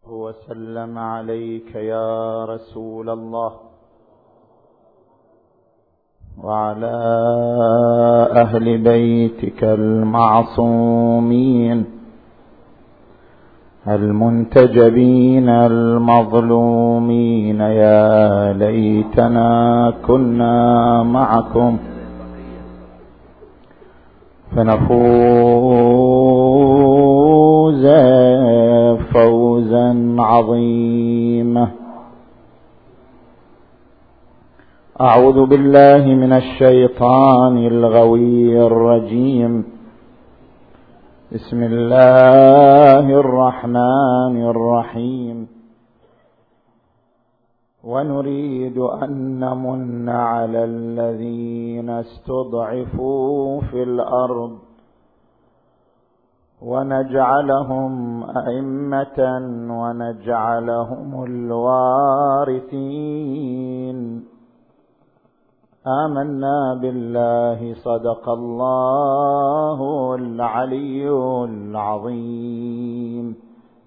وسلم عليك يا رسول الله وعلى أهل بيتك المعصومين المنتجبين المظلومين. يا ليتنا كنا معكم فنفوز فوزا عظيما. أعوذ بالله من الشيطان الغوي الرجيم. بسم الله الرحمن الرحيم. ونريد أن نمن على الذين استضعفوا في الأرض ونجعلهم أئمة ونجعلهم الوارثين. آمنا بالله صدق الله العلي العظيم.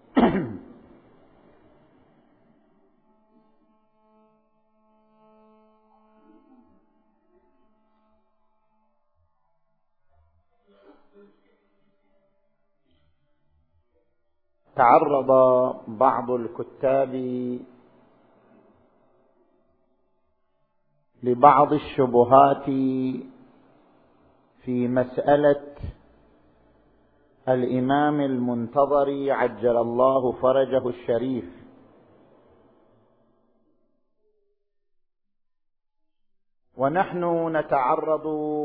تعرض بعض الكتاب لبعض الشبهات في مسألة الإمام المنتظر عجل الله فرجه الشريف، ونحن نتعرض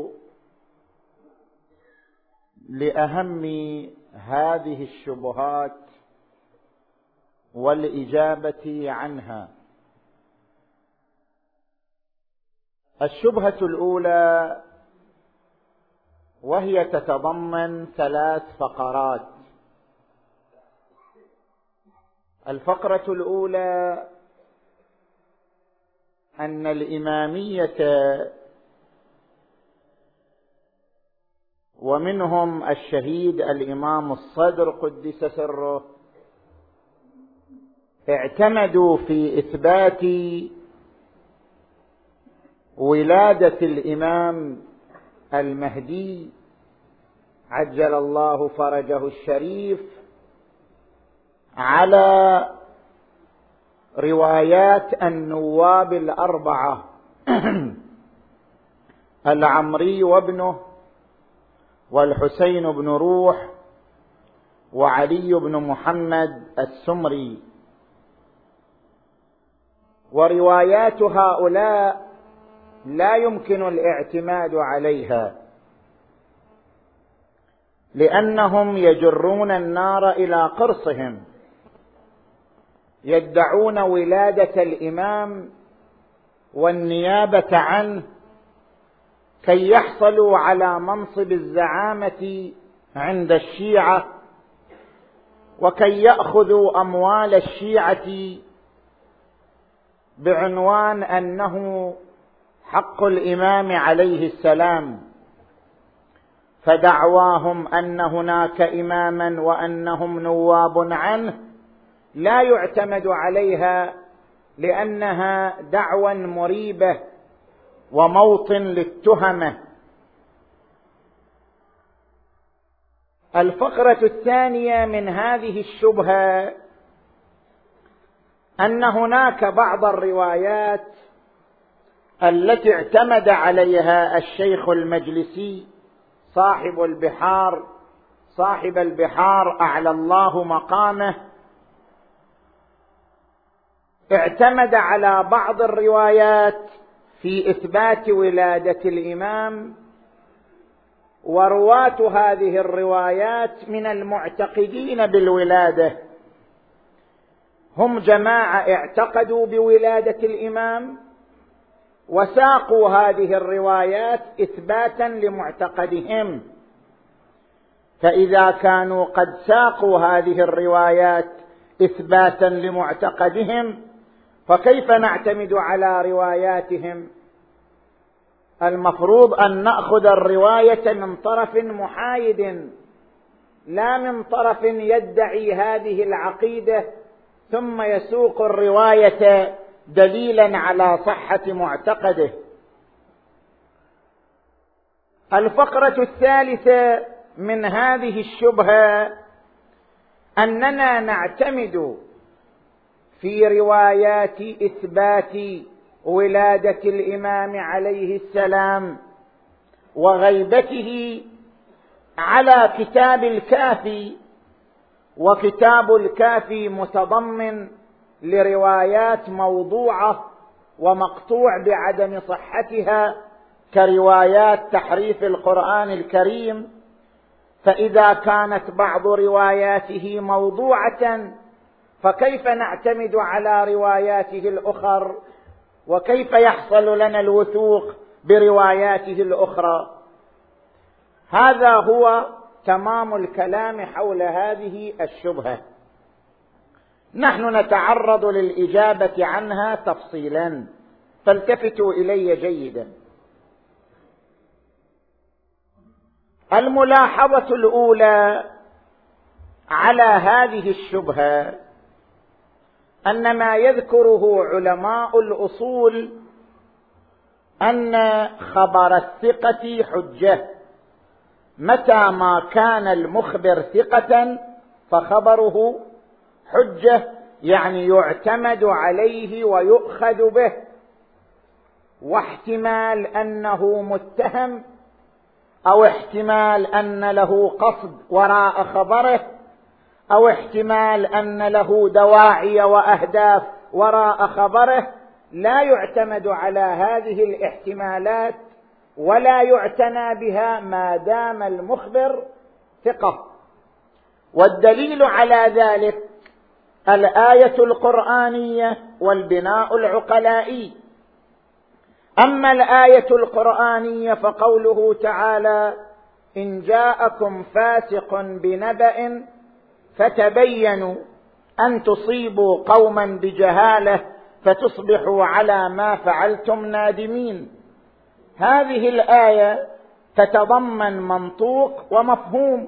لأهم هذه الشبهات والإجابة عنها. الشبهة الأولى وهي تتضمن 3 فقرات. الفقرة الأولى أن الإمامية ومنهم الشهيد الإمام الصدر قدس سره اعتمدوا في إثبات ولادة الإمام المهدي عجل الله فرجه الشريف على روايات النواب 4 العمري وابنه والحسين بن روح وعلي بن محمد السمري. وروايات هؤلاء لا يمكن الاعتماد عليها لأنهم يجرون النار إلى قرصهم، يدعون ولادة الإمام والنيابة عنه كي يحصلوا على منصب الزعامة عند الشيعة وكي يأخذوا أموال الشيعة بعنوان أنه حق الإمام عليه السلام. فدعواهم أن هناك إماما وأنهم نواب عنه لا يعتمد عليها لأنها دعوى مريبة وموطن للتهمة. الفقرة الثانية من هذه الشبهة أن هناك بعض الروايات التي اعتمد عليها الشيخ المجلسي صاحب البحار أعلى الله مقامه، اعتمد على بعض الروايات في إثبات ولادة الإمام، ورواة هذه الروايات من المعتقدين بالولادة هم جماعة اعتقدوا بولادة الإمام وساقوا هذه الروايات إثباتا لمعتقدهم. فإذا كانوا قد ساقوا هذه الروايات إثباتا لمعتقدهم فكيف نعتمد على رواياتهم؟ المفروض أن نأخذ الرواية من طرف محايد لا من طرف يدعي هذه العقيدة ثم يسوق الرواية دليلا على صحة معتقده. الفقرة الثالثة من هذه الشبهة أننا نعتمد في روايات إثبات ولادة الإمام عليه السلام وغيبته على كتاب الكافي، وكتاب الكافي متضمن لروايات موضوعة ومقطوع بعدم صحتها كروايات تحريف القرآن الكريم، فإذا كانت بعض رواياته موضوعة فكيف نعتمد على رواياته الأخرى، وكيف يحصل لنا الوثوق برواياته الأخرى؟ هذا هو تمام الكلام حول هذه الشبهة. نحن نتعرض للإجابة عنها تفصيلا، فالتفتوا إلي جيدا. الملاحظة الأولى على هذه الشبهة أن ما يذكره علماء الأصول أن خبر الثقة حجة، متى ما كان المخبر ثقة فخبره حجة، يعني يعتمد عليه ويؤخذ به، واحتمال أنه متهم أو احتمال أن له قصد وراء خبره أو احتمال أن له دواعي وأهداف وراء خبره لا يعتمد على هذه الاحتمالات ولا يعتنى بها ما دام المخبر ثقة. والدليل على ذلك الآية القرآنية والبناء العقلائي. أما الآية القرآنية فقوله تعالى: إن جاءكم فاسق بنبأ فتبينوا أن تصيبوا قوما بجهالة فتصبحوا على ما فعلتم نادمين. هذه الآية تتضمن منطوق ومفهوم.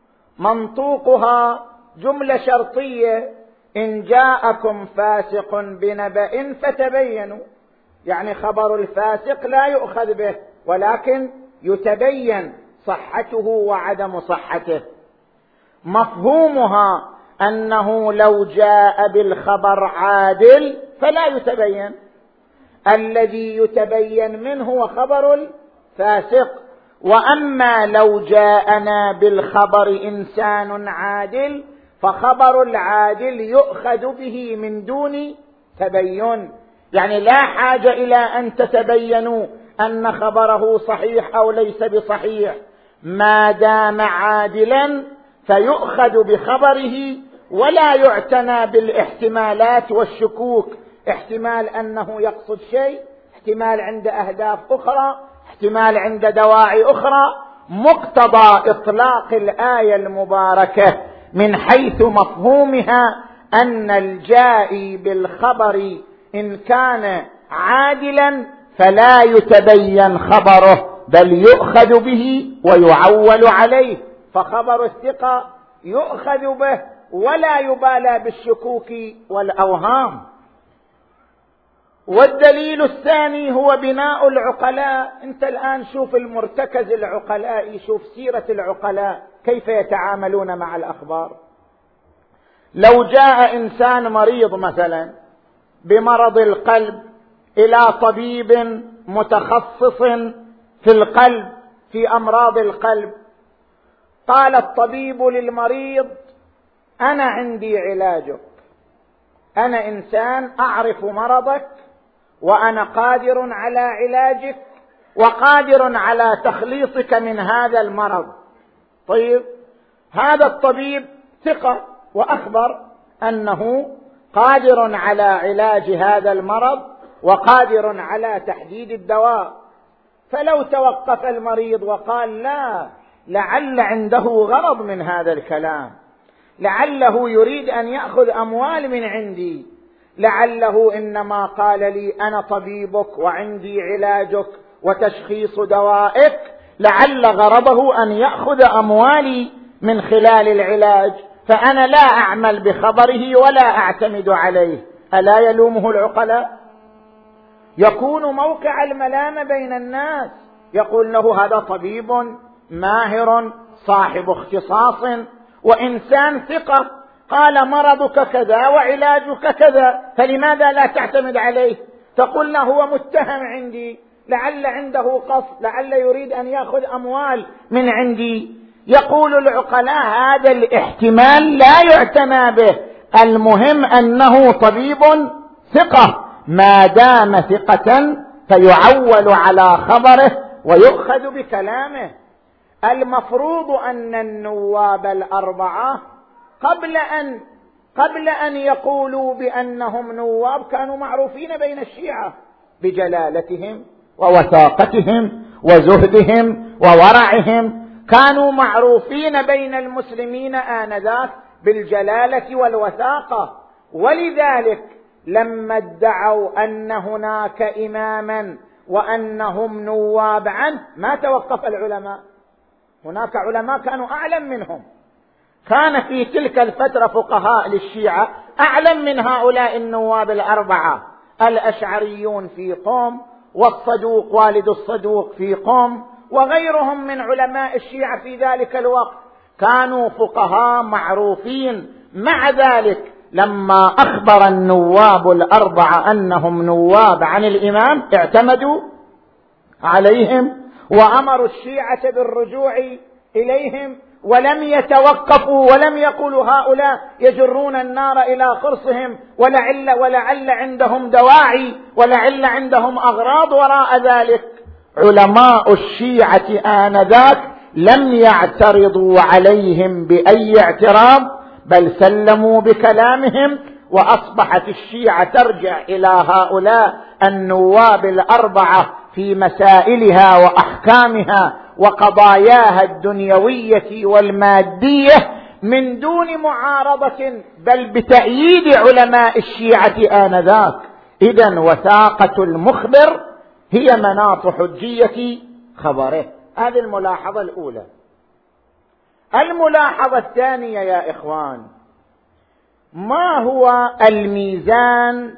منطوقها جملة شرطية: إن جاءكم فاسق بنبأ فتبينوا، يعني خبر الفاسق لا يؤخذ به ولكن يتبين صحته وعدم صحته. مفهومها أنه لو جاء بالخبر عادل فلا يتبين، الذي يتبين منه هو خبر الفاسق. وأما لو جاءنا بالخبر إنسان عادل فخبر العادل يؤخذ به من دون تبين، يعني لا حاجة إلى أن تتبينوا أن خبره صحيح أو ليس بصحيح، ما دام عادلا فيؤخذ بخبره ولا يعتنى بالاحتمالات والشكوك، احتمال أنه يقصد شيء، احتمال عند أهداف أخرى، احتمال عند دواعي أخرى. مقتضى إطلاق الآية المباركة من حيث مفهومها أن الجائي بالخبر إن كان عادلا فلا يتبين خبره بل يؤخذ به ويعول عليه، فخبر الثقة يؤخذ به ولا يبالى بالشكوك والأوهام. والدليل الثاني هو بناء العقلاء. انت الآن شوف المرتكز العقلائي، شوف سيرة العقلاء كيف يتعاملون مع الأخبار. لو جاء إنسان مريض مثلا بمرض القلب إلى طبيب متخصص في القلب في أمراض القلب، قال الطبيب للمريض: أنا عندي علاجك، أنا إنسان أعرف مرضك وأنا قادر على علاجك وقادر على تخليصك من هذا المرض. طيب، هذا الطبيب ثقة وأخبر أنه قادر على علاج هذا المرض وقادر على تحديد الدواء. فلو توقف المريض وقال: لا، لعل عنده غرض من هذا الكلام، لعله يريد أن يأخذ أموال من عندي، لعله إنما قال لي أنا طبيبك وعندي علاجك وتشخيص دوائك، لعل غرضه أن يأخذ أموالي من خلال العلاج، فأنا لا أعمل بخبره ولا أعتمد عليه، ألا يلومه العقلاء؟ يكون موقع الملامة بين الناس، يقول له هذا طبيب ماهر صاحب اختصاص وإنسان ثقة، قال مرضك كذا وعلاجك كذا، فلماذا لا تعتمد عليه؟ تقول له هو متهم عندي، لعل عنده قصد، لعل يريد أن يأخذ أموال من عندي. يقول العقلاء هذا الاحتمال لا يعتنى به، المهم أنه طبيب ثقة، ما دام ثقة فيعول على خبره ويؤخذ بكلامه. المفروض أن النواب الأربعة قبل أن يقولوا بأنهم نواب كانوا معروفين بين الشيعة بجلالتهم ووثاقتهم وزهدهم وورعهم، كانوا معروفين بين المسلمين آنذاك بالجلالة والوثاقة. ولذلك لما ادعوا أن هناك إماما وأنهم نواب عنه ما توقف العلماء، هناك علماء كانوا أعلم منهم، كان في تلك الفترة فقهاء للشيعة أعلم من هؤلاء النواب الأربعة، الأشعريون في قوم، والصدوق والد الصدوق في قوم، وغيرهم من علماء الشيعة في ذلك الوقت كانوا فقهاء معروفين. مع ذلك لما أخبر النواب الأربعة أنهم نواب عن الإمام اعتمدوا عليهم وأمروا الشيعة بالرجوع إليهم، ولم يتوقفوا ولم يقولوا هؤلاء يجرون النار إلى قرصهم، ولعل عندهم دواعي، ولعل عندهم أغراض وراء ذلك. علماء الشيعة آنذاك لم يعترضوا عليهم بأي اعتراض، بل سلموا بكلامهم، وأصبحت الشيعة ترجع إلى هؤلاء النواب الأربعة في مسائلها وأحكامها وقضاياها الدنيوية والمادية من دون معارضة، بل بتأييد علماء الشيعة آنذاك. إذن وثاقة المخبر هي مناط حجية خبره. هذه الملاحظة الأولى. الملاحظة الثانية يا إخوان، ما هو الميزان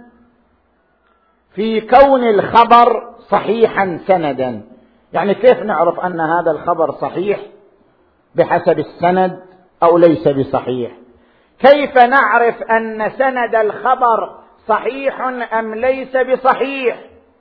في كون الخبر صحيحا سندا؟ يعني كيف نعرف أن هذا الخبر صحيح بحسب السند أو ليس بصحيح؟ كيف نعرف أن سند الخبر صحيح أم ليس بصحيح؟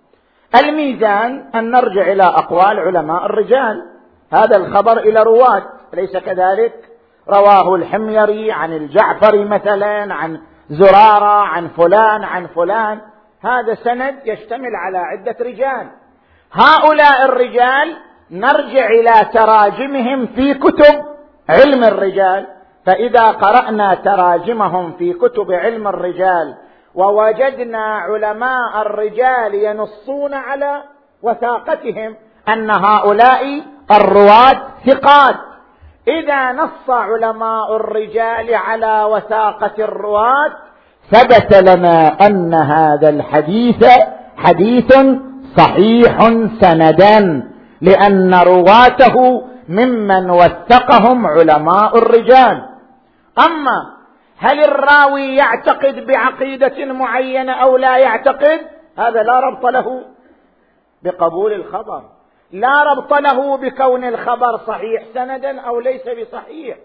الميزان أن نرجع إلى أقوال علماء الرجال. هذا الخبر إلى رواة، ليس كذلك؟ رواه الحميري عن الجعفري مثلا، عن زرارة، عن فلان عن فلان، هذا سند يشتمل على عدة رجال. هؤلاء الرجال نرجع إلى تراجمهم في كتب علم الرجال، فإذا قرأنا تراجمهم في كتب علم الرجال ووجدنا علماء الرجال ينصون على وثاقتهم أن هؤلاء الرواة ثقات، إذا نص علماء الرجال على وثاقة الرواة ثبت لنا أن هذا الحديث حديث صحيح سندا، لأن رواته ممن وثقهم علماء الرجال. أما هل الراوي يعتقد بعقيدة معينة أو لا يعتقد، هذا لا ربط له بقبول الخبر، لا ربط له بكون الخبر صحيح سندا أو ليس بصحيح.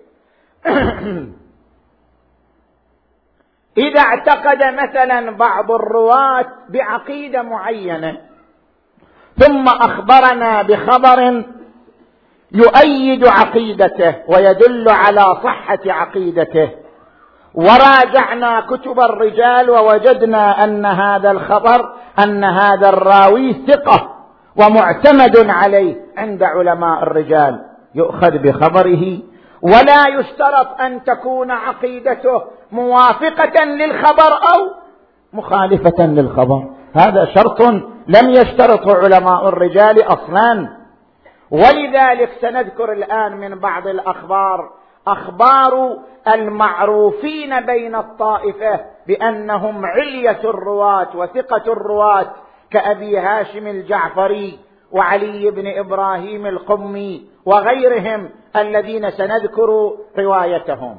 إذا اعتقد مثلا بعض الرواة بعقيدة معينة ثم أخبرنا بخبر يؤيد عقيدته ويدل على صحة عقيدته، وراجعنا كتب الرجال ووجدنا أن هذا الخبر أن هذا الراوي ثقة ومعتمد عليه عند علماء الرجال، يؤخذ بخبره، ولا يشترط أن تكون عقيدته موافقة للخبر أو مخالفة للخبر، هذا شرط لم يشترطه علماء الرجال أصلا. ولذلك سنذكر الآن من بعض الأخبار، أخبار المعروفين بين الطائفة بأنهم علية الرواة وثقة الرواة كأبي هاشم الجعفري وعلي بن إبراهيم القمي وغيرهم الذين سنذكر روايتهم.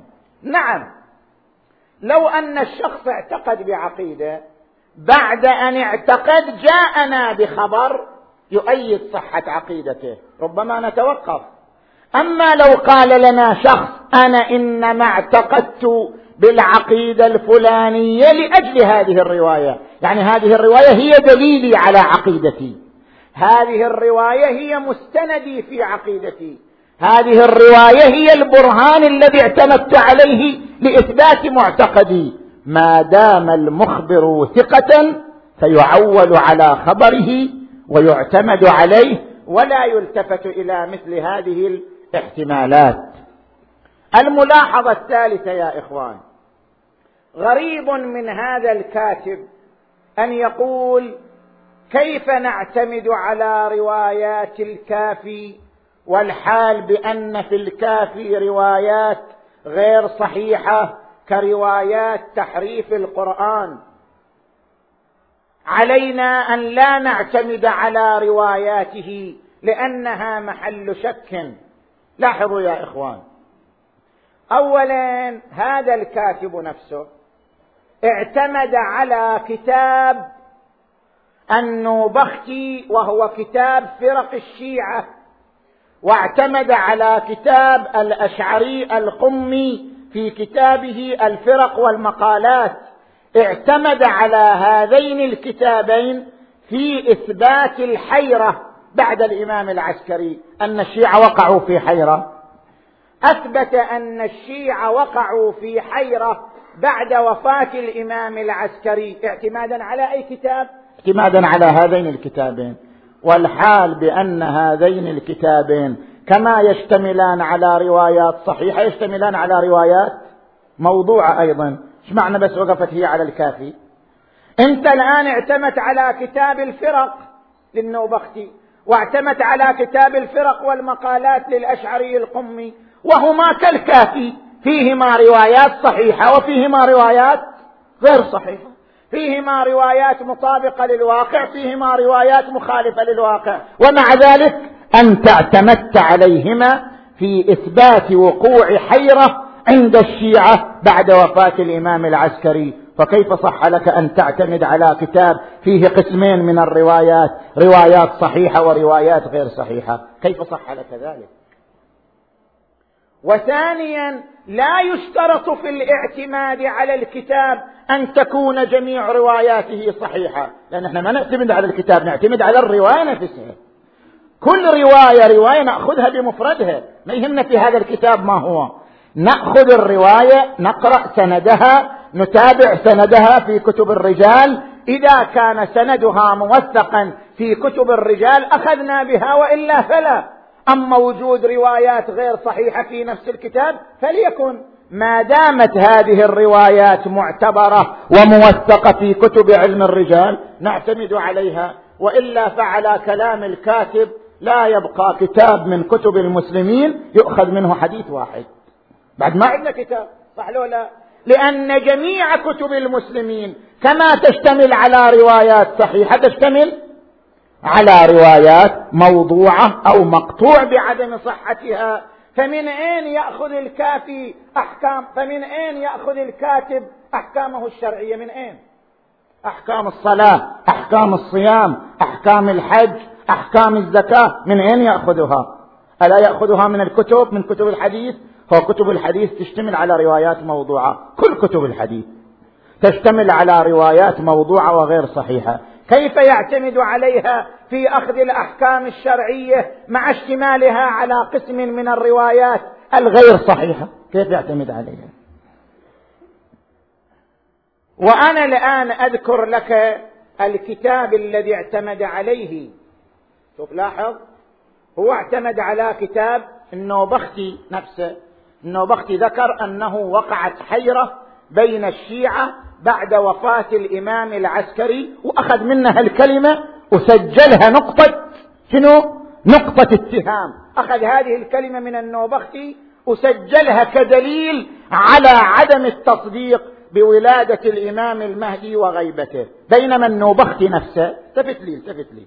نعم، لو أن الشخص اعتقد بعقيدة، بعد أن اعتقد جاءنا بخبر يؤيد صحة عقيدته، ربما نتوقف. أما لو قال لنا شخص أنا إنما اعتقدت بالعقيدة الفلانية لأجل هذه الرواية، يعني هذه الرواية هي دليلي على عقيدتي، هذه الرواية هي مستندي في عقيدتي، هذه الرواية هي البرهان الذي اعتمدت عليه لإثبات معتقدي، ما دام المخبر ثقة فيعول على خبره ويعتمد عليه ولا يلتفت إلى مثل هذه الاحتمالات. الملاحظة الثالثة يا إخوان، غريب من هذا الكاتب أن يقول كيف نعتمد على روايات الكافي والحال بأن في الكافي روايات غير صحيحة كروايات تحريف القرآن، علينا أن لا نعتمد على رواياته لأنها محل شك. لاحظوا يا إخوان، أولا هذا الكاتب نفسه اعتمد على كتاب النوبختي وهو كتاب فرق الشيعة، واعتمد على كتاب الأشعري القمي في كتابه الفرق والمقالات، اعتمد على هذين الكتابين في إثبات الحيرة بعد الإمام العسكري، أن الشيعة وقعوا في حيرة، أثبت أن الشيعة وقعوا في حيرة بعد وفاة الإمام العسكري اعتمادا على أي كتاب؟ اعتمادا على هذين الكتابين، والحال بأن هذين الكتابين كما يشتملان على روايات صحيحة يشتملان على روايات موضوعة أيضا. ايش معنى بس وقفت هي على الكافي؟ انت الآن اعتمدت على كتاب الفرق للنوبختي واعتمدت على كتاب الفرق والمقالات للأشعري القمي، وهما كالكافي، فيهما روايات صحيحة وفيهما روايات غير صحيحة، فيهما روايات مطابقة للواقع، فيهما روايات مخالفة للواقع، ومع ذلك أنت اعتمدت عليهما في إثبات وقوع حيرة عند الشيعة بعد وفاة الإمام العسكري. فكيف صح لك أن تعتمد على كتاب فيه قسمين من الروايات، روايات صحيحة وروايات غير صحيحة؟ كيف صح لك ذلك؟ وثانيا لا يشترط في الاعتماد على الكتاب أن تكون جميع رواياته صحيحة، لأن احنا ما نعتمد على الكتاب، نعتمد على الرواية نفسها. كل رواية نأخذها بمفردها، ما يهمنا في هذا الكتاب ما هو، نأخذ الرواية نقرأ سندها، نتابع سندها في كتب الرجال، إذا كان سندها موثقا في كتب الرجال أخذنا بها وإلا فلا. أما وجود روايات غير صحيحة في نفس الكتاب فليكن، ما دامت هذه الروايات معتبرة وموثقة في كتب علم الرجال نعتمد عليها، وإلا فعلى كلام الكاتب لا يبقى كتاب من كتب المسلمين يؤخذ منه حديث واحد، بعد ما عندنا كتاب، صح لو لا؟ لأن جميع كتب المسلمين كما تشتمل على روايات صحيحة تشتمل على روايات موضوعة أو مقطوع بعدم صحتها. فمن أين يأخذ الكافي أحكام؟ فمن أين يأخذ الكاتب أحكامه الشرعية؟ من أين؟ أحكام الصلاة، أحكام الصيام، أحكام الحج، أحكام الزكاة، من أين يأخذها؟ ألا يأخذها من الكتب، من كتب الحديث؟ هو كتب الحديث تشتمل على روايات موضوعة، كل كتب الحديث تشتمل على روايات موضوعة وغير صحيحة، كيف يعتمد عليها في أخذ الأحكام الشرعية مع اشتمالها على قسم من الروايات الغير صحيحة؟ كيف يعتمد عليها؟ وأنا الآن أذكر لك الكتاب الذي اعتمد عليه. شوف لاحظ، هو اعتمد على كتاب النوبختي نفسه. النوبختي ذكر أنه وقعت حيرة بين الشيعة بعد وفاة الإمام العسكري، وأخذ منها الكلمة وسجلها نقطة شنو؟ نقطة اتهام. أخذ هذه الكلمة من النوبختي وسجلها كدليل على عدم التصديق بولادة الإمام المهدي وغيبته، بينما النوبختي نفسه التفت لي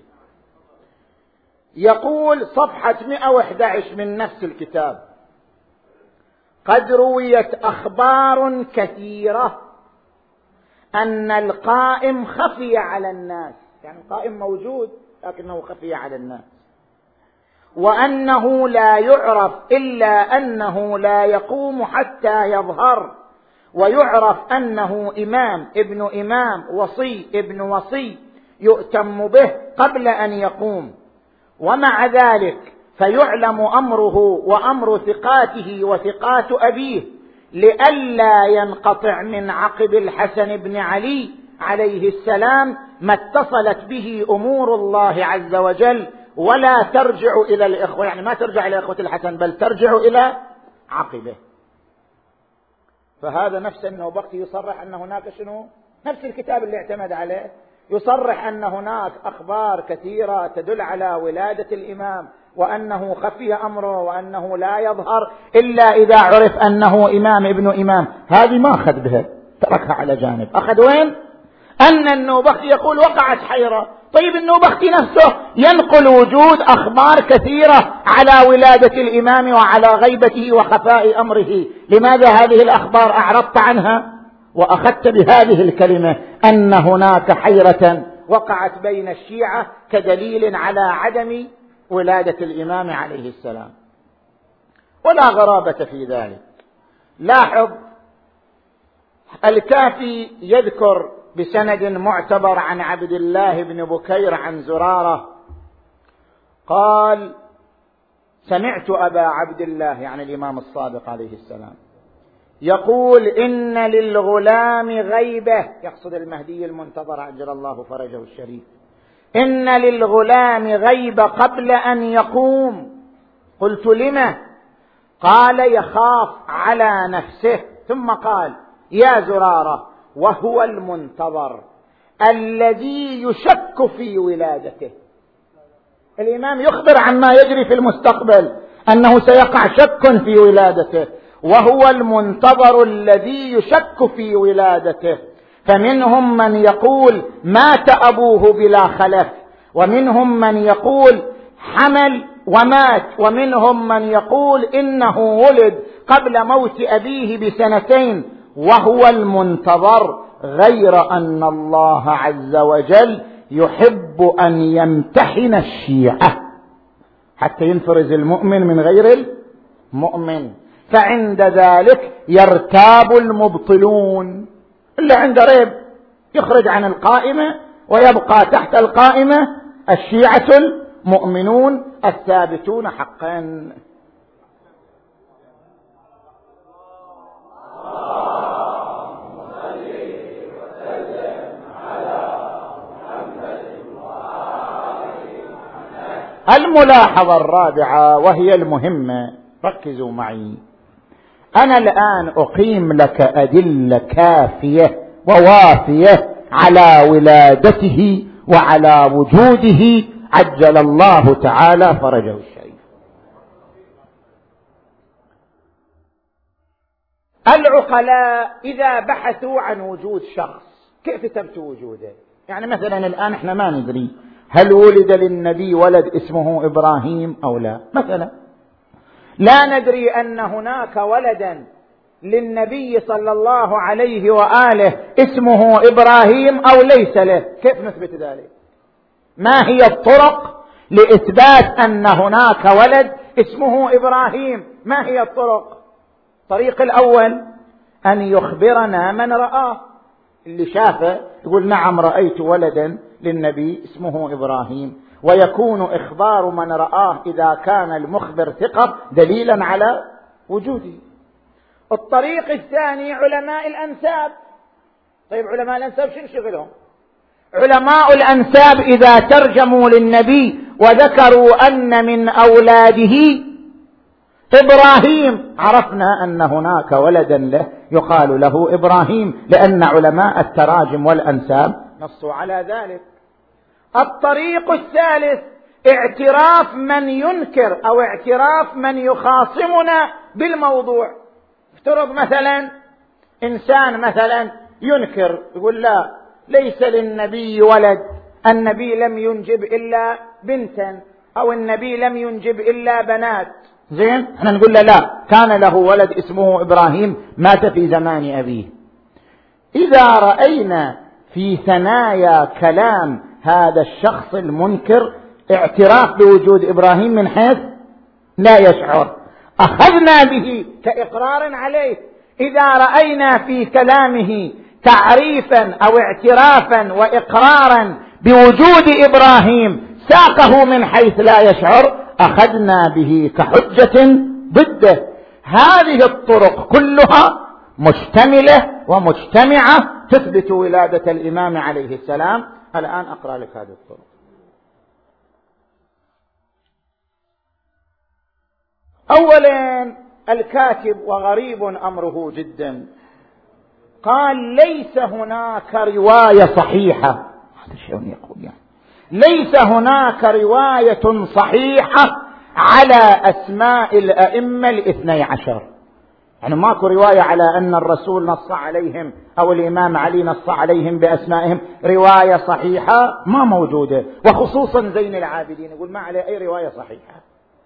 يقول صفحة 111 من نفس الكتاب: قد رويت أخبار كثيرة أن القائم خفي على الناس، يعني القائم موجود لكنه خفي على الناس، وأنه لا يعرف إلا أنه لا يقوم حتى يظهر، ويعرف أنه إمام ابن إمام وصي ابن وصي يؤتم به قبل أن يقوم، ومع ذلك فيعلم أمره وأمر ثقاته وثقات أبيه لئلا ينقطع من عقب الحسن بن علي عليه السلام ما اتصلت به أمور الله عز وجل، ولا ترجع إلى الإخوة، يعني ما ترجع إلى إخوة الحسن بل ترجع إلى عقبه. فهذا نفس النوبختي يصرح أن هناك شنو؟ نفس الكتاب اللي اعتمد عليه يصرح أن هناك أخبار كثيرة تدل على ولادة الإمام، وأنه خفي أمره، وأنه لا يظهر إلا إذا عرف أنه إمام ابن إمام. هذه ما أخذ بها، تركها على جانب. أخذ وين؟ أن النوبختي يقول وقعت حيرة. طيب النوبختي نفسه ينقل وجود أخبار كثيرة على ولادة الإمام وعلى غيبته وخفاء أمره، لماذا هذه الأخبار أعرضت عنها وأخذت بهذه الكلمة أن هناك حيرة وقعت بين الشيعة كدليل على عدم ولادة الإمام عليه السلام؟ ولا غرابة في ذلك. لاحظ الكافي يذكر بسند معتبر عن عبد الله بن بكير عن زرارة قال: سمعت أبا عبد الله، يعني الإمام الصادق عليه السلام، يقول: إن للغلام غيبة، يقصد المهدي المنتظر عجل الله فرجه الشريف، إن للغلام غيبة قبل أن يقوم. قلت: لما؟ قال: يخاف على نفسه. ثم قال: يا زرارة، وهو المنتظر الذي يشك في ولادته. الإمام يخبر عما يجري في المستقبل أنه سيقع شك في ولادته، وهو المنتظر الذي يشك في ولادته. فمنهم من يقول مات أبوه بلا خلف، ومنهم من يقول حمل ومات، ومنهم من يقول إنه ولد قبل موت أبيه بسنتين وهو المنتظر، غير أن الله عز وجل يحب أن يمتحن الشيعة حتى ينفرز المؤمن من غير المؤمن، فعند ذلك يرتاب المبطلون. اللي عنده ريب يخرج عن القائمة ويبقى تحت القائمة الشيعة المؤمنون الثابتون حقا. الملاحظة الرابعة وهي المهمة، ركزوا معي. أنا الآن أقيم لك أدلة كافية ووافية على ولادته وعلى وجوده عجل الله تعالى فرجه الشريف. العقلاء إذا بحثوا عن وجود شخص كيف ثبت وجوده؟ يعني مثلا الآن احنا ما ندري هل ولد للنبي ولد اسمه إبراهيم أو لا، مثلا لا ندري أن هناك ولدا للنبي صلى الله عليه وآله اسمه إبراهيم أو ليس له، كيف نثبت ذلك؟ ما هي الطرق لإثبات أن هناك ولد اسمه إبراهيم؟ ما هي الطرق؟ الطريق الأول أن يخبرنا من رآه، اللي شافه يقول نعم رأيت ولدا للنبي اسمه إبراهيم، ويكون إخبار من رآه إذا كان المخبر ثقة دليلا على وجوده. الطريق الثاني علماء الأنساب. طيب علماء الأنساب شو شغلهم؟ علماء الأنساب إذا ترجموا للنبي وذكروا أن من أولاده إبراهيم عرفنا أن هناك ولدا له يقال له إبراهيم، لأن علماء التراجم والأنساب نصوا على ذلك. الطريق الثالث اعتراف من ينكر أو اعتراف من يخاصمنا بالموضوع. افترض مثلا إنسان مثلا ينكر يقول لا ليس للنبي ولد، النبي لم ينجب إلا بنتا، أو النبي لم ينجب إلا بنات، زين، احنا نقول له لا، كان له ولد اسمه إبراهيم مات في زمان أبيه. إذا رأينا في ثنايا كلام هذا الشخص المنكر اعتراف بوجود إبراهيم من حيث لا يشعر، أخذنا به كإقرار عليه. إذا رأينا في كلامه تعريفا أو اعترافا وإقرارا بوجود إبراهيم ساقه من حيث لا يشعر، أخذنا به كحجة ضده. هذه الطرق كلها مشتملة ومجتمعة تثبت ولادة الإمام عليه السلام. الآن أقرأ لك هذه الطرق. أولا الكاتب، وغريب أمره جدا، قال ليس هناك رواية صحيحة. هذا شيء يقول يعني ليس هناك رواية صحيحة على أسماء الأئمة الاثني عشر. يعني ماكو رواية على أن الرسول نص عليهم أو الإمام علي نص عليهم بأسمائهم، رواية صحيحة ما موجودة. وخصوصا زين العابدين يقول ما عليه أي رواية صحيحة.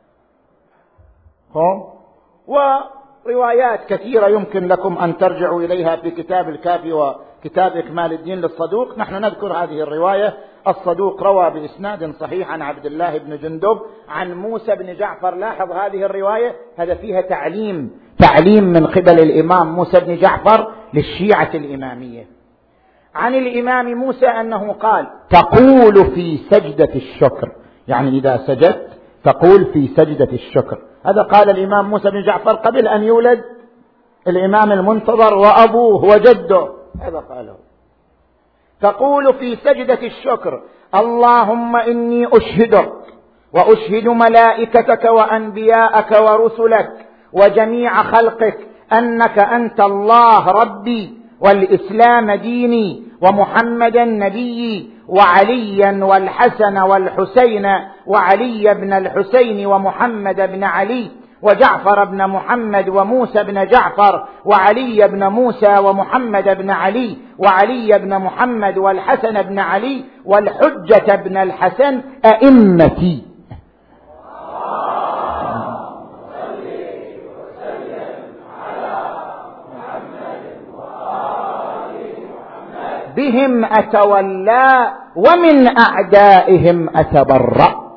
وروايات كثيرة يمكن لكم أن ترجعوا إليها في كتاب الكافي وكتاب إكمال الدين للصدوق. نحن نذكر هذه الرواية. الصدوق روى بإسناد صحيح عن عبد الله بن جندب عن موسى بن جعفر. لاحظ هذه الرواية، هذا فيها تعليم من قبل الإمام موسى بن جعفر للشيعة الإمامية عن الإمام موسى أنه قال تقول في سجدة الشكر، يعني إذا سجدت تقول في سجدة الشكر. هذا قال الإمام موسى بن جعفر قبل أن يولد الإمام المنتظر وأبوه وجده. هذا قاله تقول في سجدة الشكر اللهم إني أشهدك وأشهد ملائكتك وأنبياءك ورسلك وجميع خلقك أنك أنت الله ربي والإسلام ديني ومحمدا نبيي وعليا والحسن والحسين وعلي بن الحسين ومحمد بن علي وجعفر بن محمد وموسى بن جعفر وعلي بن موسى ومحمد بن علي وعلي بن محمد والحسن بن علي والحجة بن الحسن أئمتي. بهم أتولى ومن أعدائهم أتبرأ.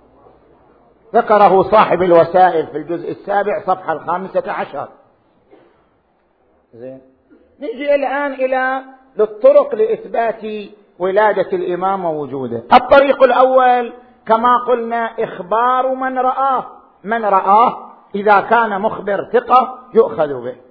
ذكره صاحب الوسائل في الجزء 7 صفحة 15. زين، نجي الآن إلى الطرق لإثبات ولادة الإمام ووجوده. الطريق الأول كما قلنا إخبار من رآه إذا كان مخبر ثقة يؤخذ به.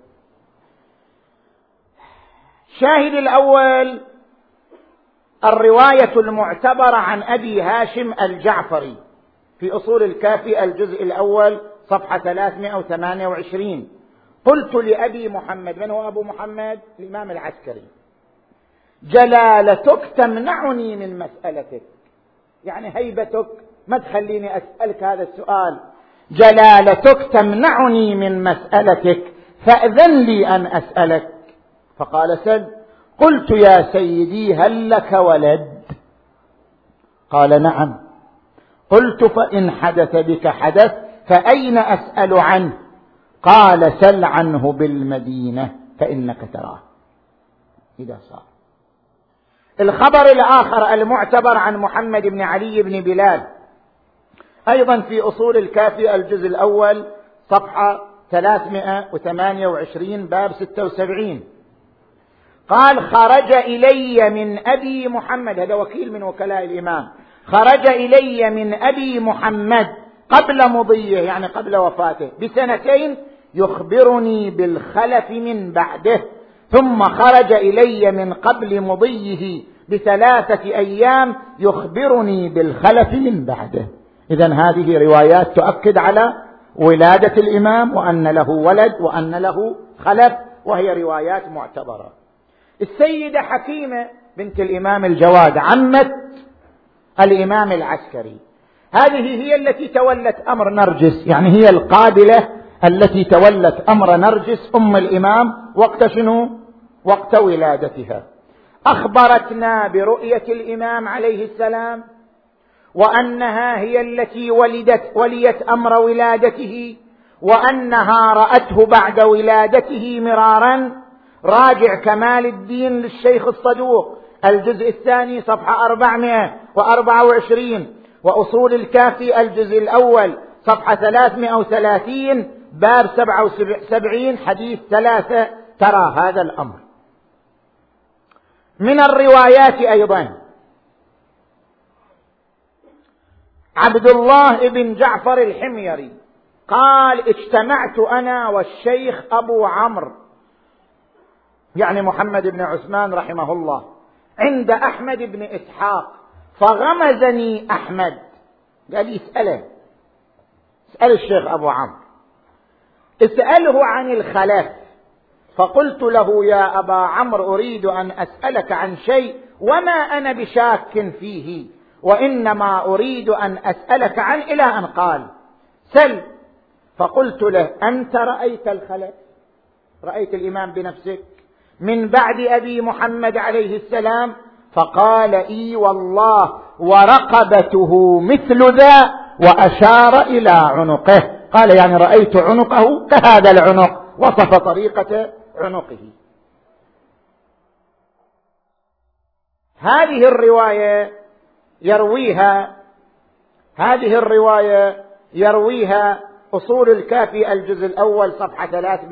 شاهد الأول الرواية المعتبرة عن أبي هاشم الجعفري في أصول الكافي الجزء الأول صفحة 328. قلت لأبي محمد، من هو أبو محمد؟ الإمام العسكري، جلالتك تمنعني من مسألتك، يعني هيبتك ما تخليني أسألك هذا السؤال، جلالتك تمنعني من مسألتك فأذن لي أن أسألك. فقال سل. قلت يا سيدي هل لك ولد؟ قال نعم. قلت فإن حدث بك حدث فأين أسأل عنه؟ قال سل عنه بالمدينة فإنك تراه إذا صار. الخبر الآخر المعتبر عن محمد بن علي بن بلال أيضا في أصول الكافي الجزء الأول صفحة 328 باب 76. قال خرج إلي من أبي محمد، هذا وكيل من وكلاء الإمام، خرج إلي من أبي محمد قبل مضيه يعني قبل وفاته ب2 يخبرني بالخلف من بعده، ثم خرج إلي من قبل مضيه ب3 أيام يخبرني بالخلف من بعده. إذن هذه روايات تؤكد على ولادة الإمام وأن له ولد وأن له خلف، وهي روايات معتبرة. السيدة حكيمة بنت الإمام الجواد عمة الإمام العسكري، هذه هي التي تولت أمر نرجس، يعني هي القابلة التي تولت أمر نرجس أم الإمام وقت شنو؟ وقت ولادتها. أخبرتنا برؤية الإمام عليه السلام وأنها هي التي وليت أمر ولادته وأنها رأته بعد ولادته مرارا. راجع كمال الدين للشيخ الصدوق الجزء الثاني صفحة 424، وأصول الكافي الجزء الأول صفحة 330 باب 77 حديث 3 ترى هذا الأمر. من الروايات أيضا عبد الله بن جعفر الحميري قال: اجتمعت أنا والشيخ أبو عمرو يعني محمد بن عثمان رحمه الله عند أحمد بن إسحاق، فغمزني أحمد، قال لي اسأل الشيخ أبو عمرو، اسأله عن الخلف. فقلت له: يا أبا عمرو، أريد أن أسألك عن شيء وما أنا بشاك فيه، وإنما أريد أن أسألك عن، إلى أن قال: سل. فقلت له: أنت رأيت الخلف؟ رأيت الإمام بنفسك من بعد أبي محمد عليه السلام؟ فقال: إي والله، ورقبته مثل ذا، وأشار إلى عنقه. قال: يعني رأيت عنقه كهذا العنق، وصف طريقة عنقه. هذه الرواية أصول الكافي الجزء الأول صفحة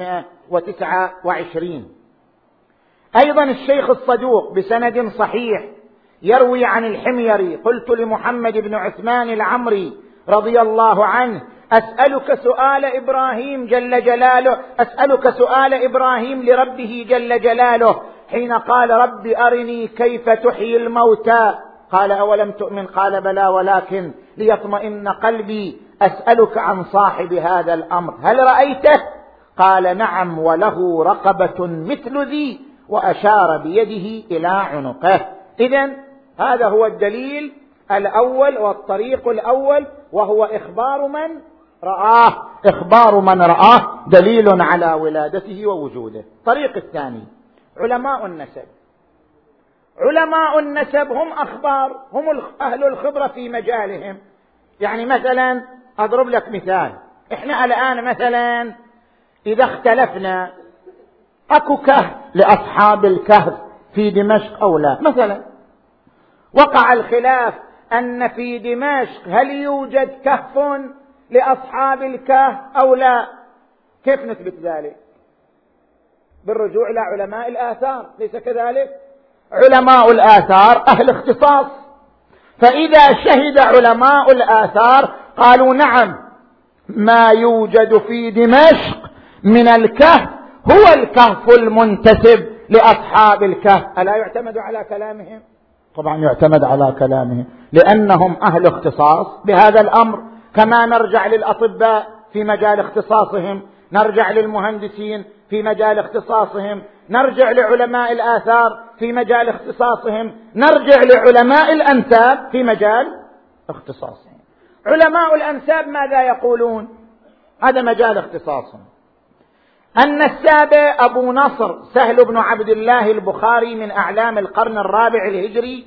329. أيضا الشيخ الصدوق بسند صحيح يروي عن الحميري: قلت لمحمد بن عثمان العمري رضي الله عنه: أسألك سؤال إبراهيم لربه جل جلاله حين قال: رب أرني كيف تحيي الموتى. قال: أولم تؤمن؟ قال: بلى ولكن ليطمئن قلبي. أسألك عن صاحب هذا الأمر، هل رأيته؟ قال: نعم، وله رقبة مثل ذي، وأشار بيده إلى عنقه. إذن هذا هو الدليل الأول والطريق الأول، وهو إخبار من رآه دليل على ولادته ووجوده. الطريق الثاني علماء النسب هم أخبار، هم أهل الخبرة في مجالهم. يعني مثلا أضرب لك مثال، إحنا الآن مثلا إذا اختلفنا أكو كهف لأصحاب الكهف في دمشق أو لا، مثلا وقع الخلاف أن في دمشق هل يوجد كهف لأصحاب الكهف أو لا، كيف نثبت ذلك؟ بالرجوع إلى علماء الآثار، ليس كذلك؟ علماء الآثار أهل اختصاص، فإذا شهد علماء الآثار قالوا: نعم، ما يوجد في دمشق من الكهف هو الكهف المنتسب لأصحاب الكهف، ألا يعتمد على كلامهم؟ طبعا يعتمد على كلامهم، لأنهم أهل اختصاص بهذا الأمر. كما نرجع للأطباء في مجال اختصاصهم، نرجع للمهندسين في مجال اختصاصهم، نرجع لعلماء الآثار في مجال اختصاصهم، نرجع لعلماء الأنساب في مجال اختصاصهم. علماء الأنساب ماذا يقولون؟ هذا مجال اختصاصهم. النساب أبو نصر سهل بن عبد الله البخاري من أعلام القرن الرابع الهجري،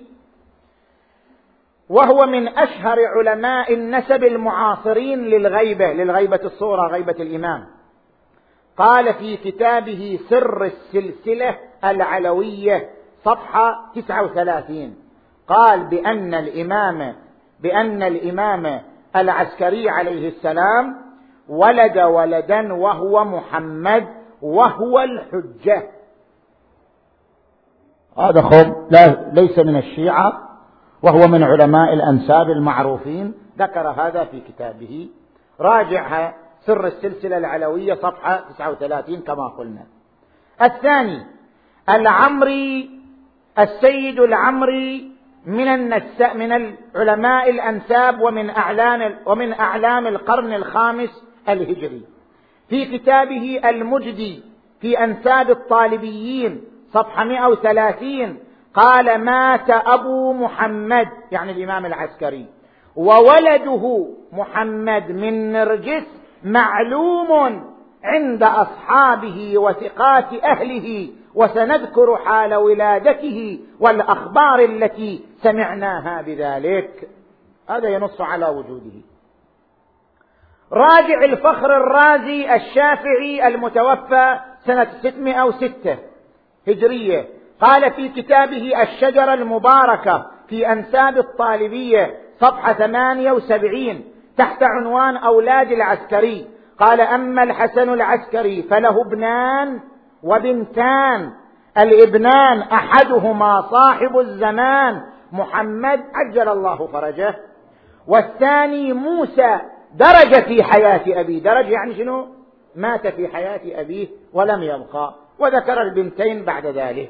وهو من أشهر علماء النسب المعاصرين للغيبة الصورة، غيبة الإمام. قال في كتابه سر السلسلة العلوية صفحة 39، قال بأن الإمام العسكري عليه السلام ولد ولدا وهو محمد وهو الحجة. هذا ليس من الشيعة، وهو من علماء الأنساب المعروفين، ذكر هذا في كتابه، راجعها سر السلسلة العلوية صفحة 39 كما قلنا. الثاني السيد العمري من علماء الأنساب ومن أعلام القرن الخامس الهجري، في كتابه المجدي في أنساب الطالبيين صفحة 130 قال: مات أبو محمد يعني الإمام العسكري، وولده محمد من نرجس معلوم عند أصحابه وثقات أهله، وسنذكر حال ولادته والأخبار التي سمعناها بذلك. هذا ينص على وجوده. راجع الفخر الرازي الشافعي المتوفى سنة 606 هجرية، قال في كتابه الشجرة المباركة في أنساب الطالبية صفحة 78 تحت عنوان أولاد العسكري، قال: أما الحسن العسكري فله ابنان وبنتان، الابنان أحدهما صاحب الزمان محمد عجل الله فرجه، والثاني موسى درج في حياة أبيه. درج يعني شنو؟ مات في حياة أبيه ولم يبقى، وذكر البنتين بعد ذلك.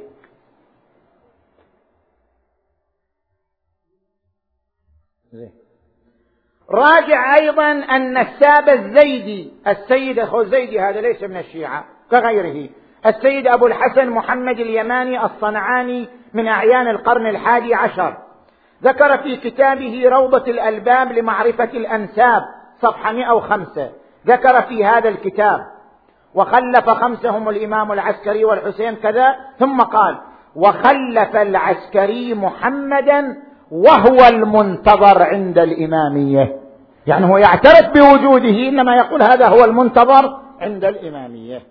راجع أيضا النساب الزيدي، السيد أخو الزيدي هذا ليس من الشيعة كغيره، السيد أبو الحسن محمد اليماني الصنعاني من أعيان القرن 11، ذكر في كتابه روضة الألباب لمعرفة الأنساب صفحة 105، ذكر في هذا الكتاب: وخلف خمسهم الإمام العسكري والحسين كذا، ثم قال: وخلف العسكري محمدا وهو المنتظر عند الإمامية. يعني هو يعترف بوجوده، إنما يقول هذا هو المنتظر عند الإمامية.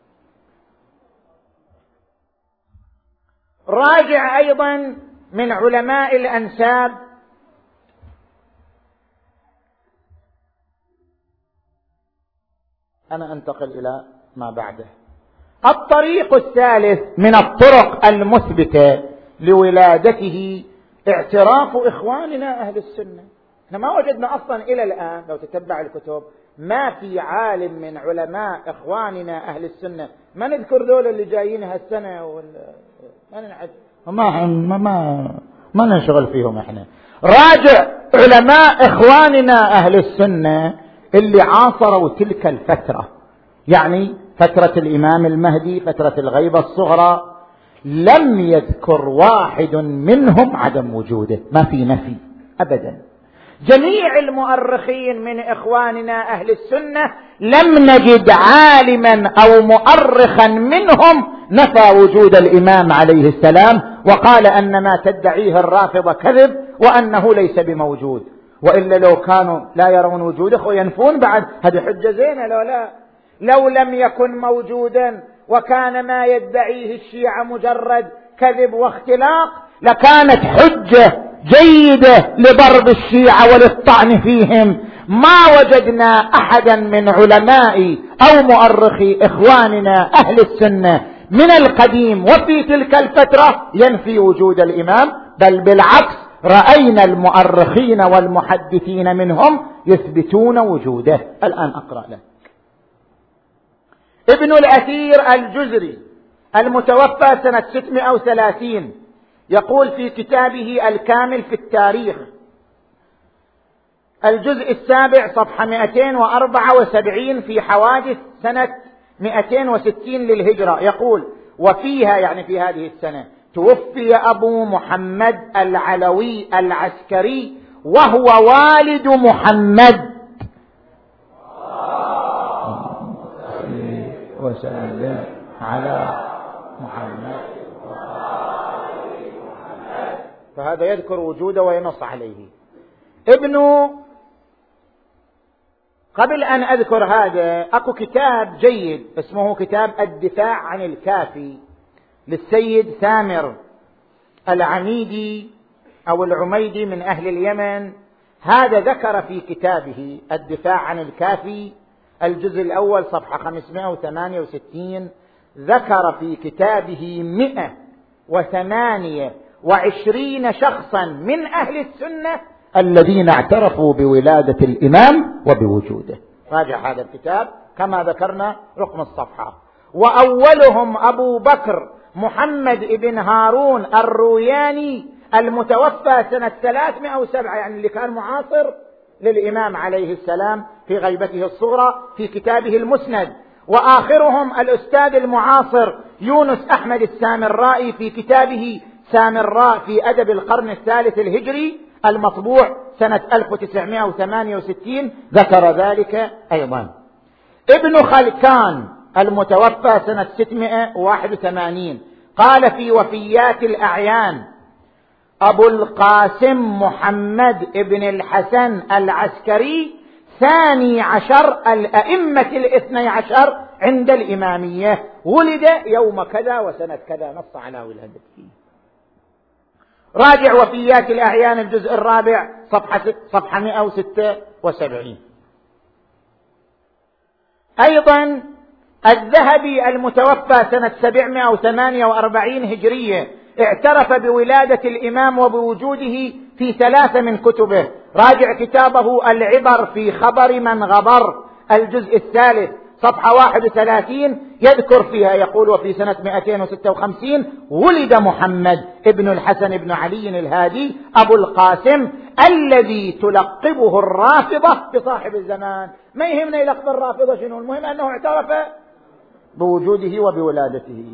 راجع أيضا من علماء الأنساب أنا أنتقل إلى ما بعده. الطريق الثالث من الطرق المثبتة لولادته اعتراف إخواننا أهل السنة. احنا ما وجدنا أصلا إلى الآن لو تتبع الكتب ما في عالم من علماء إخواننا أهل السنة، ما نذكر دول اللي جايين هالسنة ما نشغل فيهم احنا. راجع علماء إخواننا أهل السنة اللي عاصروا تلك الفترة، يعني فترة الإمام المهدي، فترة الغيبة الصغرى، لم يذكر واحد منهم عدم وجوده، ما في نفي أبدا. جميع المؤرخين من إخواننا أهل السنة لم نجد عالما أو مؤرخا منهم نفى وجود الإمام عليه السلام وقال أن ما تدعيه الرافضة كذب وأنه ليس بموجود. وإلا لو كانوا لا يرون وجوده وينفون بعد، هذه حجة زينة. لو لم يكن موجودا وكان ما يدعيه الشيعة مجرد كذب واختلاق لكانت حجة جيدة لضرب الشيعة وللطعن فيهم. ما وجدنا أحدا من علماء أو مؤرخي إخواننا أهل السنة من القديم وفي تلك الفترة ينفي وجود الإمام، بل بالعكس رأينا المؤرخين والمحدثين منهم يثبتون وجوده. الآن أقرأ لك. ابن الأثير الجزري المتوفى سنة 630 يقول في كتابه الكامل في التاريخ الجزء 7 صفحة 274 في حوادث سنة 260 للهجرة، يقول: وفيها يعني في هذه السنة توفي أبو محمد العلوي العسكري وهو والد محمد وسلم على محمد. فهذا يذكر وجوده وينص عليه. قبل أن أذكر هذا أكو كتاب جيد اسمه كتاب الدفاع عن الكافي للسيد ثامر العميدي أو العميدي من أهل اليمن. هذا ذكر في كتابه الدفاع عن الكافي الجزء الأول صفحة 528 ذكر في كتابه 128 شخصا من أهل السنة الذين اعترفوا بولادة الإمام وبوجوده. راجع هذا الكتاب كما ذكرنا رقم الصفحة. وأولهم أبو بكر محمد بن هارون الروياني المتوفى سنة 307، يعني اللي كان معاصر للإمام عليه السلام في غيبته الصغرى، في كتابه المسند. وآخرهم الأستاذ المعاصر يونس أحمد السامرائي في كتابه سامراء في أدب القرن الثالث الهجري المطبوع سنة 1968 ذكر ذلك أيضا. ابن خلكان المتوفى سنة 681 قال في وفيات الأعيان: أبو القاسم محمد ابن الحسن العسكري ثاني عشر الأئمة الاثني عشر عند الإمامية، ولد يوم كذا وسنة كذا، نص على ولادته. راجع وفيات الأعيان الجزء الرابع صفحة 176. أيضا الذهبي المتوفى سنة 748 هجرية اعترف بولادة الإمام وبوجوده في 3 من كتبه. راجع كتابه العبر في خبر من غبر الجزء الثالث صفحة 31، يذكر فيها يقول: وفي سنة 256 ولد محمد ابن الحسن بن علي الهادي أبو القاسم الذي تلقبه الرافضة بصاحب الزمان. ما يهمنا يلقب الرافضة شنو، المهم أنه اعترف بوجوده وبولادته.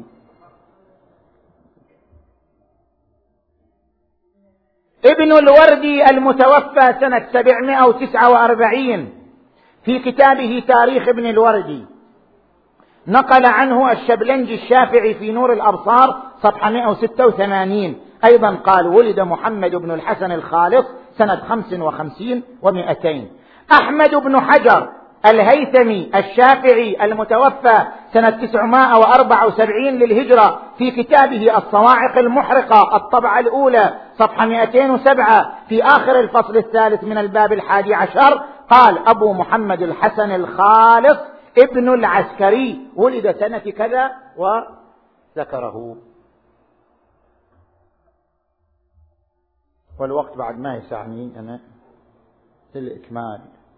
ابن الوردي المتوفى سنة 749 في كتابه تاريخ ابن الوردي نقل عنه الشبلنجي الشافعي في نور الأبصار صفحة 186 أيضا قال: ولد محمد بن الحسن الخالص سنة 55 و200. أحمد بن حجر الهيثمي الشافعي المتوفى سنة 974 للهجرة في كتابه الصواعق المحرقة الطبعة الأولى صفحة 207 في آخر الفصل الثالث من الباب 11 قال: أبو محمد الحسن الخالص ابن العسكري ولد سنة كذا وذكره. والوقت بعد ما يسعني أنا للإكمال.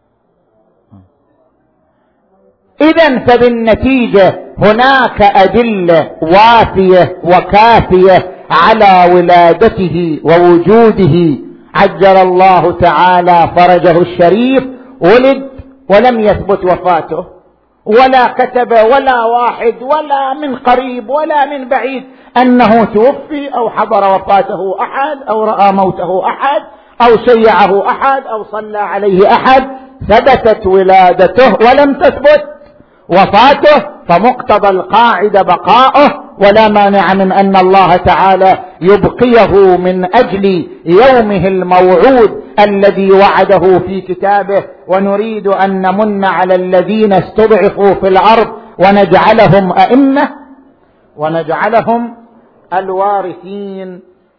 إذن فبالنتيجة هناك أدلة وافية وكافية على ولادته ووجوده عجل الله تعالى فرجه الشريف. ولد ولم يثبت وفاته، ولا كتب ولا واحد ولا من قريب ولا من بعيد أنه توفي أو حضر وفاته أحد أو رأى موته أحد أو شيعه أحد أو صلى عليه أحد. ثبتت ولادته ولم تثبت وفاته، فمقتضى القاعدة بقاؤه، ولا مانع من أن الله تعالى يبقيه من أجل يومه الموعود الذي وعده في كتابه: ونريد أن نمن على الذين استضعفوا في الأرض ونجعلهم أئمة ونجعلهم الوارثين.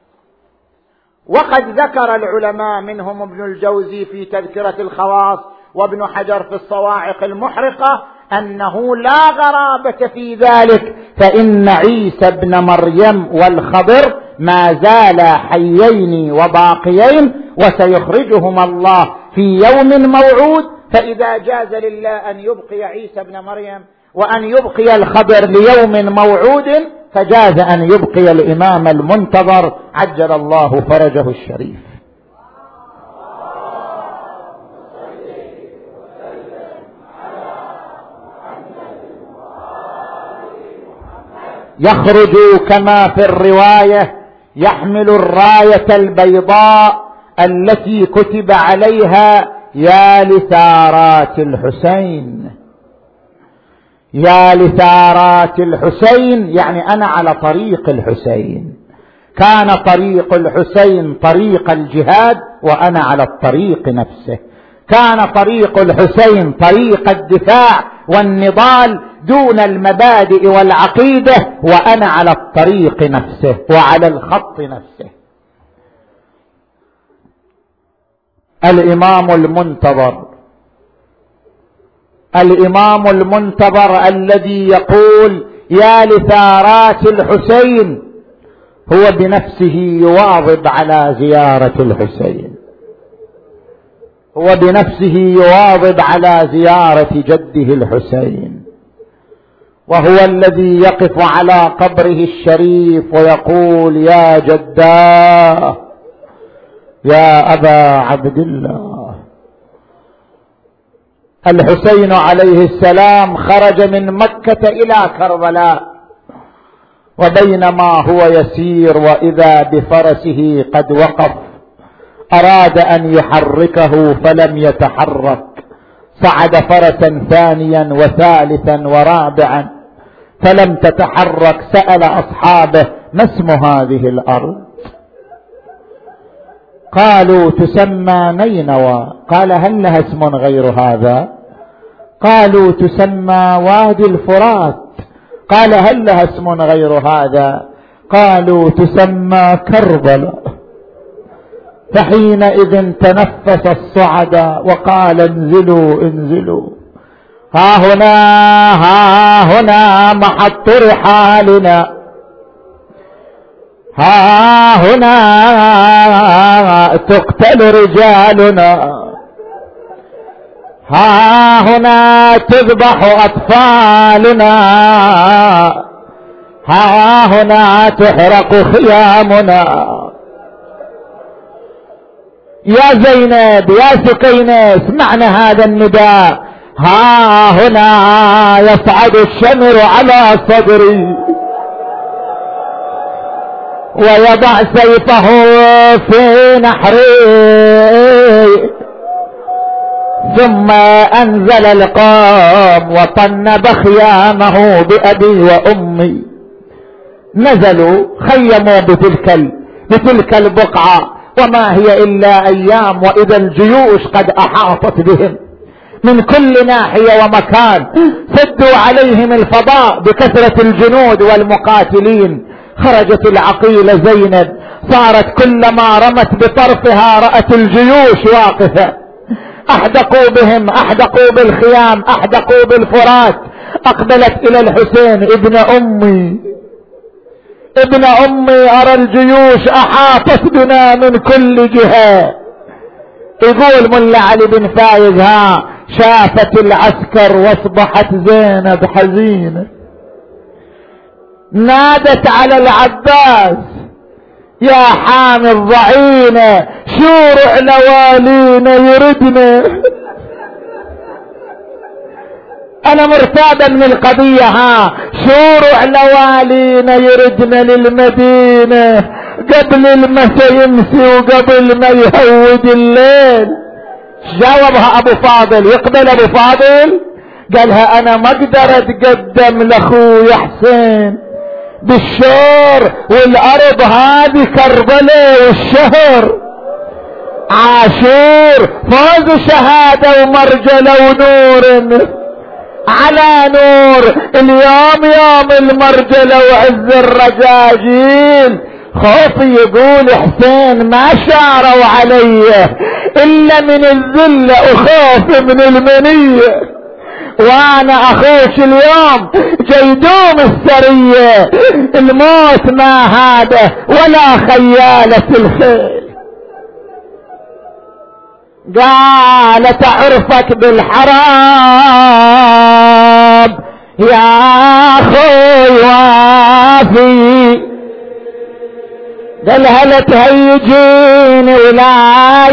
وقد ذكر العلماء منهم ابن الجوزي في تذكرة الخواص وابن حجر في الصواعق المحرقة أنه لا غرابة في ذلك، فإن عيسى ابن مريم والخضر ما زالا حيين وباقيين وسيخرجهما الله في يوم موعود. فإذا جاز لله أن يبقي عيسى ابن مريم وأن يبقي الخضر ليوم موعود، فجاز أن يبقي الإمام المنتظر عجل الله فرجه الشريف. يخرج كما في الرواية يحمل الراية البيضاء التي كتب عليها: يا لثارات الحسين. يا لثارات الحسين يعني أنا على طريق الحسين. كان طريق الحسين طريق الجهاد وأنا على الطريق نفسه. كان طريق الحسين طريق الدفاع والنضال دون المبادئ والعقيدة، وأنا على الطريق نفسه وعلى الخط نفسه. الإمام المنتظر، الإمام المنتظر الذي يقول يا لثارات الحسين، هو بنفسه يواظب على زيارة الحسين، هو بنفسه يواظب على زيارة جده الحسين، وهو الذي يقف على قبره الشريف ويقول يا جداه يا أبا عبد الله. الحسين عليه السلام خرج من مكة إلى كربلاء، وبينما هو يسير وإذا بفرسه قد وقف، أراد أن يحركه فلم يتحرك، صعد فرسا ثانيا وثالثا ورابعا فلم تتحرك. سأل أصحابه ما اسم هذه الأرض؟ قالوا تسمى نينوى. قال هل لها اسم غير هذا؟ قالوا تسمى وادي الفرات. قال هل لها اسم غير هذا؟ قالوا تسمى كربلاء. فحينئذ تنفس الصعداء وقال انزلوا انزلوا، ها هنا محط رحالنا، ها هنا تقتل رجالنا، ها هنا تذبح أطفالنا، ها هنا تحرق خيامنا. يا زينب يا سكينة اسمعنا هذا النداء، ها هنا يصعد الشمر على صدري ويضع سيفه في نحري. ثم أنزل القوم وطنب خيامه بأبي وأمي. نزلوا خيموا بتلك البقعة، وما هي إلا أيام وإذا الجيوش قد أحاطت بهم من كل ناحية ومكان، سدوا عليهم الفضاء بكثرة الجنود والمقاتلين. خرجت العقيلة زينب، صارت كلما رمت بطرفها رأت الجيوش واقفة. احدقوا بهم، احدقوا بالخيام، احدقوا بالفرات. اقبلت الى الحسين، ابن امي ارى الجيوش احاطت بنا من كل جهة. يقول ملا علي بن فايز ها شافت العسكر واصبحت زينب حزينة، نادت على العباس يا حامي الضعينة شورع لوالينا يردنا. انا مرتابة من القضية، ها شورع لوالينا يردنا للمدينة قبل المسا يمسي وقبل ما يهود الليل. جاوبها ابو فاضل، يقبل ابو فاضل؟ قالها انا ما اقدر اتقدم لاخوي حسين بالشور، والارض هذه كربلاء والشهر عاشور، فوز شهادة ومرجلة ونور على نور. اليوم يوم المرجلة وعز الرجاجيل. خوفي يقول حسين ما شاروا علي الا من الذلة وخوف من المنية، وانا اخوش اليوم جيدوم السرية، الموت ما هذا ولا خيالة الخيل. قالت اعرفك بالحرام يا اخوي وافي. قال هل تهيجيني ولا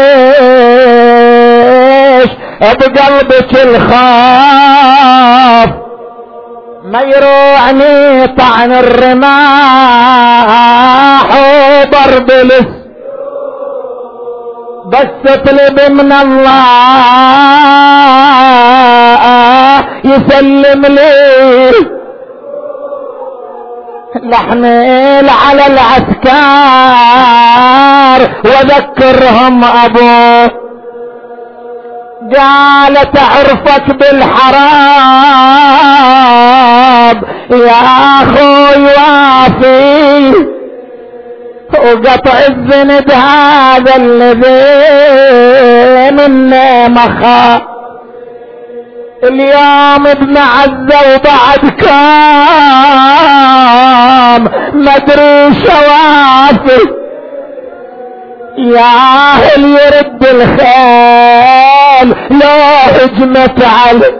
يديش بقلبك الخاف، ما يروعني طعن الرماح وضرب الس، بس اطلب من الله يسلم لي لحمل على العسكر وذكرهم ابوه. قالت اعرفك بالحرام يا اخوي وافي، وقطع الذنب هذا الذي منه مخا. اليوم ابن عزة وبعد كام مدري شوافي، يا اهل يرد الخيل لو هجمت علي.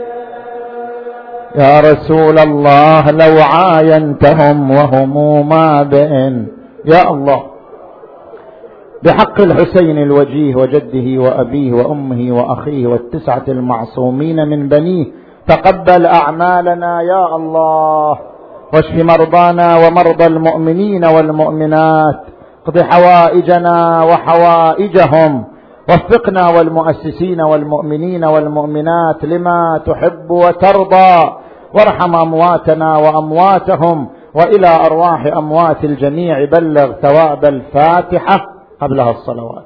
يا رسول الله لو عاينتهم وهم ما بين. يا الله بحق الحسين الوجيه وجده وأبيه وأمه وأخيه والتسعة المعصومين من بنيه تقبل أعمالنا يا الله، واشف مرضانا ومرضى المؤمنين والمؤمنات، اقض حوائجنا وحوائجهم، وفقنا والمؤسسين والمؤمنين والمؤمنات لما تحب وترضى، وارحم أمواتنا وأمواتهم، وإلى أرواح أموات الجميع بلغ ثواب الفاتحة قبلها الصلوات.